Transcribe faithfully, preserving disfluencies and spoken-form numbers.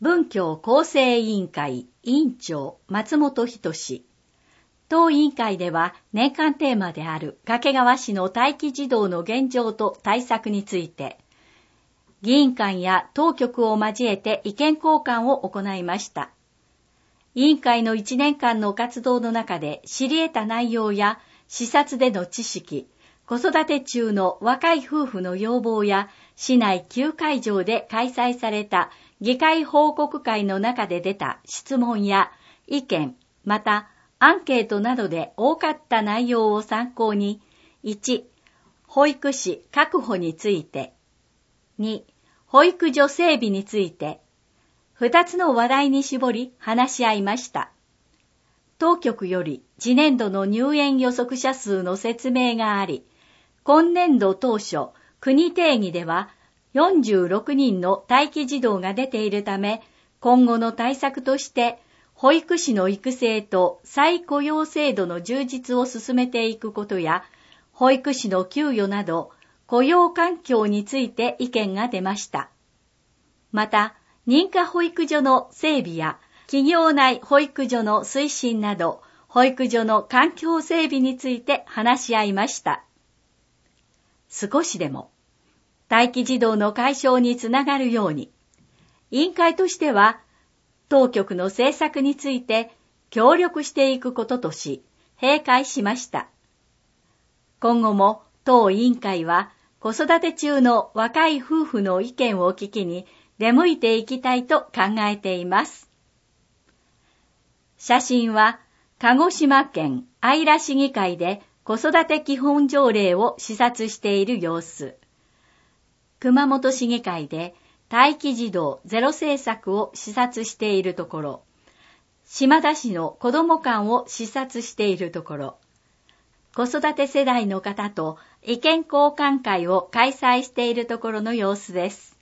文教厚生委員会委員長松本仁氏。当委員会では年間テーマである掛川市の待機児童の現状と対策について、議員間や当局を交えて意見交換を行いました。委員会のいちねんかんの活動の中で知り得た内容や視察での知識、子育て中の若い夫婦の要望や市内きゅうかいじょうで開催された議会報告会の中で出た質問や意見、またアンケートなどで多かった内容を参考に、いち、保育士確保について、に、保育所整備について、二つの話題に絞り話し合いました。当局より次年度の入園予測者数の説明があり、今年度当初、国定義ではよんじゅうろくにんの待機児童が出ているため、今後の対策として、保育士の育成と再雇用制度の充実を進めていくことや、保育士の給与など、雇用環境について意見が出ました。また、認可保育所の整備や、企業内保育所の推進など、保育所の環境整備について話し合いました。少しでも、待機児童の解消につながるように、委員会としては、当局の政策について協力していくこととし、閉会しました。今後も当委員会は、子育て中の若い夫婦の意見を聞きに出向いていきたいと考えています。写真は鹿児島県姶良市議会で子育て基本条例を視察している様子。熊本市議会で待機児童ゼロ政策を視察しているところ、島田市の子ども館を視察しているところ、子育て世代の方と意見交換会を開催しているところの様子です。